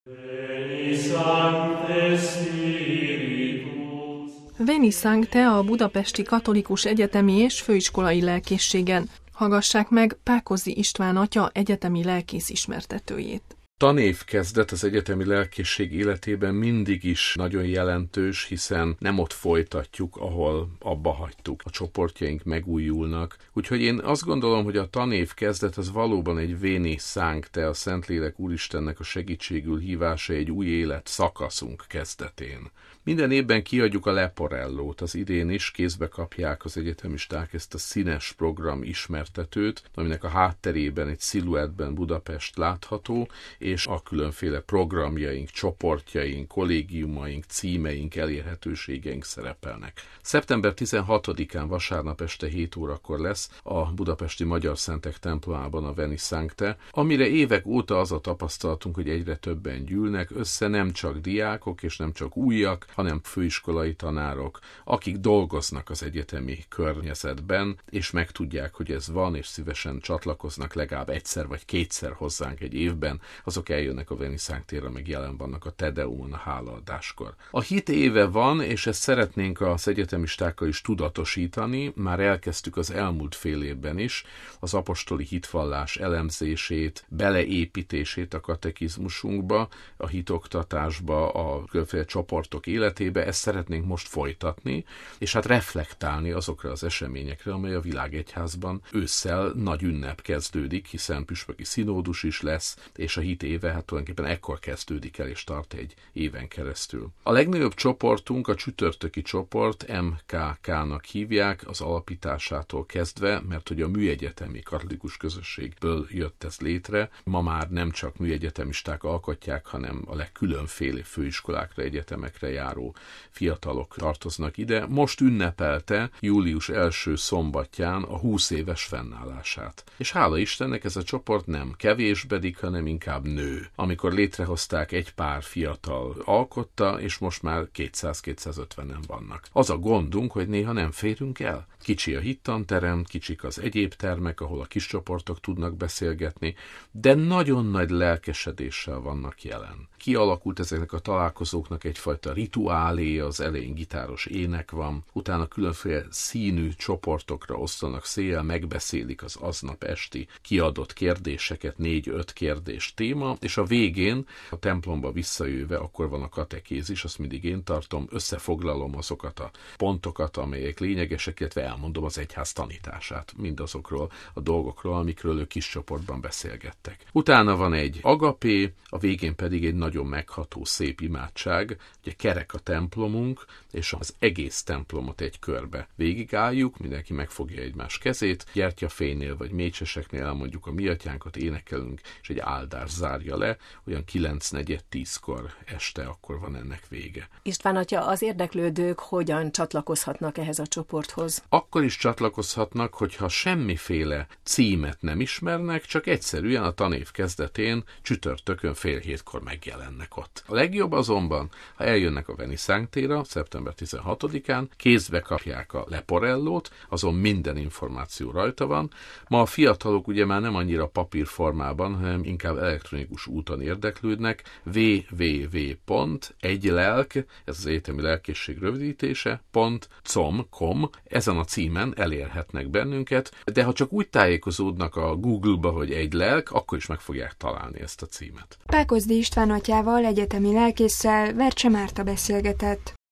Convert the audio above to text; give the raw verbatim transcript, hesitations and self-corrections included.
Veni Sancte a Budapesti Katolikus Egyetemi és Főiskolai Lelkészségen. Hallgassák meg Pákozdi István atya egyetemi lelkész ismertetőjét. Tanévkezdet az egyetemi lelkészség életében mindig is nagyon jelentős, hiszen nem ott folytatjuk, ahol abba hagytuk. A csoportjaink megújulnak. Úgyhogy én azt gondolom, hogy a tanévkezdet az valóban egy Veni Sancte, a Szentlélek Úristennek a segítségül hívása egy új élet szakaszunk kezdetén. Minden évben kiadjuk a Leporellót, az idén is kézbe kapják az egyetemisták ezt a színes program ismertetőt, aminek a hátterében egy sziluettben Budapest látható, és a különféle programjaink, csoportjaink, kollégiumaink, címeink, elérhetőségeink szerepelnek. szeptember tizenhatodikán vasárnap este hét órakor lesz a budapesti Magyar Szentek templomában a Veni Sancte, amire évek óta az a tapasztalatunk, hogy egyre többen gyűlnek össze, nem csak diákok és nem csak újak, hanem főiskolai tanárok, akik dolgoznak az egyetemi környezetben, és megtudják, hogy ez van, és szívesen csatlakoznak legalább egyszer vagy kétszer hozzánk egy évben, azok eljönnek a Veni Sanctére, meg jelen vannak a Tedeumon, a hálaadáskor. A hit éve van, és ezt szeretnénk az egyetemistákkal is tudatosítani, már elkezdtük az elmúlt fél évben is, az apostoli hitvallás elemzését, beleépítését a katekizmusunkba, a hitoktatásba, a különféle csoportok életébe, ezt szeretnénk most folytatni, és hát reflektálni azokra az eseményekre, amely a világegyházban ősszel nagy ünnep kezdődik, hiszen püspöki szinódus is lesz, és a hit éve hát tulajdonképpen ekkor kezdődik el, és tart egy éven keresztül. A legnagyobb csoportunk, a csütörtöki csoport, em ká ká-nak hívják, az alapításától kezdve, mert hogy a műegyetemi katolikus közösségből jött ez létre. Ma már nem csak műegyetemisták alkotják, hanem a legkülönféle főiskolákra, egyetemekre járó fiatalok tartoznak ide. Most ünnepelte július első szombatján a húsz éves fennállását. És hála Istennek ez a csoport nem kevésbedik, hanem inkább nő. Amikor létrehozták, egy pár fiatal alkotta, és most már kétszáz-kétszázötvenen vannak. Az a gondunk, hogy néha nem férünk el. Kicsi a hittanterem, kicsik az egyéb termek, ahol a kis csoportok tudnak beszélgetni, de nagyon nagy lelkesedéssel vannak jelen. Kialakult ezeknek a találkozóknak egyfajta rituálé, az elején gitáros ének van, utána különféle színű csoportokra osztanak széjjel, megbeszélik az aznap esti kiadott kérdéseket, négy-öt kérdés téma, és a végén a templomba visszajöve akkor van a katekézis, azt mindig én tartom, összefoglalom azokat a pontokat, amelyek lényegesek, illetve elmondom az egyház tanítását, mindazokról a dolgokról, amikről ők kis csoportban beszélgettek. Utána van egy agapé, a végén pedig egy nagyon megható, szép imádság, ugye kerek a templomunk, és az egész templomot egy körbe végigálljuk, mindenki megfogja egymás kezét, gyertyafénynél vagy mécseseknél elmondjuk a mi atyánkat, énekelünk, és egy áldás zárja le, olyan kilenc negyven tízkor este, akkor van ennek vége. István atya, az érdeklődők hogyan csatlakozhatnak ehhez a csoporthoz? Akkor is csatlakozhatnak, hogyha semmiféle címet nem ismernek, csak egyszerűen a tanév kezdetén csütörtökön fél hétkor megjelennek ott. A legjobb azonban, ha eljönnek a Veni Sanctéra, szeptember tizenhatodikán, kézbe kapják a Leporellót, azon minden információ rajta van. Ma a fiatalok ugye már nem annyira papírformában, hanem inkább elektronikus úton érdeklődnek. double-u double-u double-u pont egylelk, ez az egyetemi lelkészség rövidítése, pont com, com, ezen a címen elérhetnek bennünket, de ha csak úgy tájékozódnak a Google-ba, hogy egylelk, akkor is meg fogják találni ezt a címet. Pákozdi István atyával, egyetemi lelkésszel Vercse Márta beszélgetett.